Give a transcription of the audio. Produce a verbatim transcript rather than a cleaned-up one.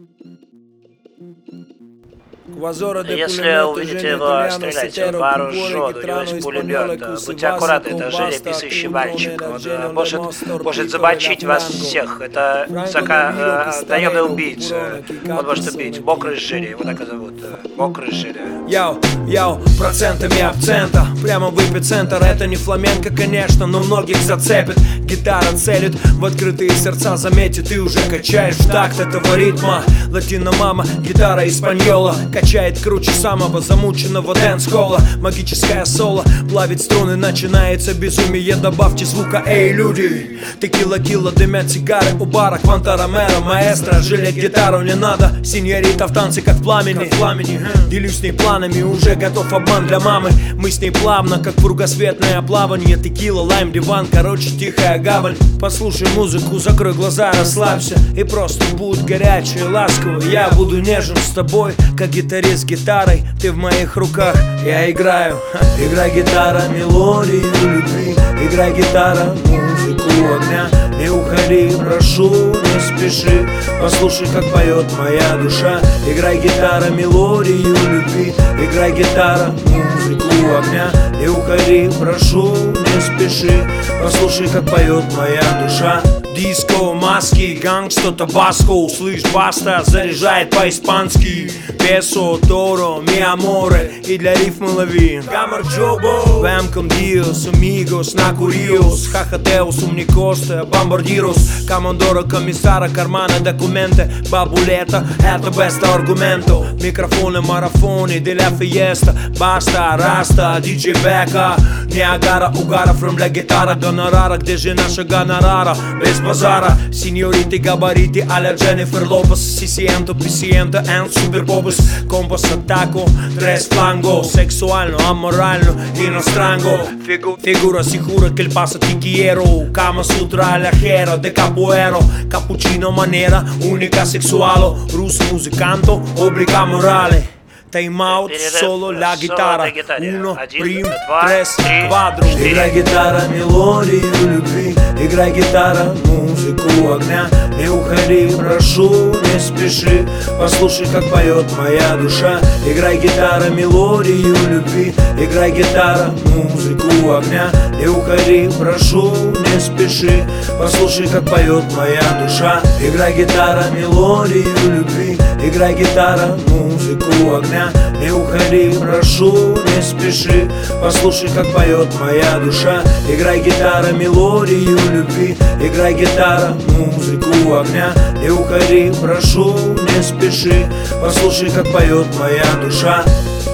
Если увидите его, стреляйте, вооружен, у него есть пулемет. Будьте аккуратны, это Женя писающий мальчик. Он может, может замочить вас всех. Это зака, э, наемный убийца. Он может убить. Мокрый Женя, его так и зовут. Мокрый Женя. Яу, яу, процентами акцента прямо в эпицентр. Это не фламенко, конечно, но многих зацепит. Гитара целит в открытые сердца, заметит, ты уже качаешь в такт этого ритма. Латино-мама, гитара испаньола качает круче самого замученного дэнс-холла. Магическое соло плавит струны, начинается безумие. Добавьте звука, эй, люди. Текила-килла, дымят сигары у бара. Квантаромеро, маэстро, жилет гитару не надо. Синьорита в танце, как в пламени, как в пламени. Делюсь с ней планами, уже готов обман для мамы. Мы с ней плавно, как кругосветное плавание. Текила, лайм, диван, короче, тихая гавань. Послушай музыку, закрой глаза, расслабься. И просто будь горячий, ласковый. Я буду нежен с тобой, как гитарист с гитарой. Ты в моих руках, я играю. Играй, гитара, мелодию любви. Играй, гитара, музыку огня. Не уходи, прошу, не спеши. Послушай, как поет моя душа. Играй, гитара, мелодию любви. Играй, гитара, музыку огня. Не уходи, прошу, не спеши. Послушай, как поет моя душа. Диско, маски, гангста, табаско. Услышь, баста, заряжает по-испански. Песо, торо, ми аморе. И для рифмы лови Гамарджобо. Вем con Dios, amigos, накурилос. Хахатеус, умникоста, бомбардирос. Командора, комиссара, кармана, документы. Бабулета, это беста аргументо. Микрофоны, марафоны, для фиеста. Баста, раста, диджей Бека. Ниагара, угара, from для гитара, гонорара. Где же наша гонорара? Без базара. Синьориты, габариты, а-ля Дженнифер Лопес. Сисиенто, писиенто, and супер попес. Компас, атако, tres flango. Sexuально, аморально, иностранго. Фигу, фигура сихура, che il passa ti quiero. Kama Sutra, la jera, de capoeiro. Cappuccino, maniera, unica sexualo. Russo, musicanto, obbliga morale. Тайм-аут, соло, ля гитара. Uno, прим, трес, квадро. Играй, гитара, мелодию любви. Играй, гитара, музыку огня. Не уходи, прошу, не спеши. Послушай, как поет моя душа. Играй, гитара, мелодию любви. Играй, гитара, музыку огня. Не уходи, прошу, не спеши. Послушай, как поет моя душа. Играй, гитара, мелодию любви. Играй, гитара, музыку огня. Не уходи, прошу, не спеши. Послушай, как поет моя душа. Играй, гитара, мелодию любви. Играй, гитара, музыку огня. Не уходи, прошу, не спеши. Послушай, как поет моя душа.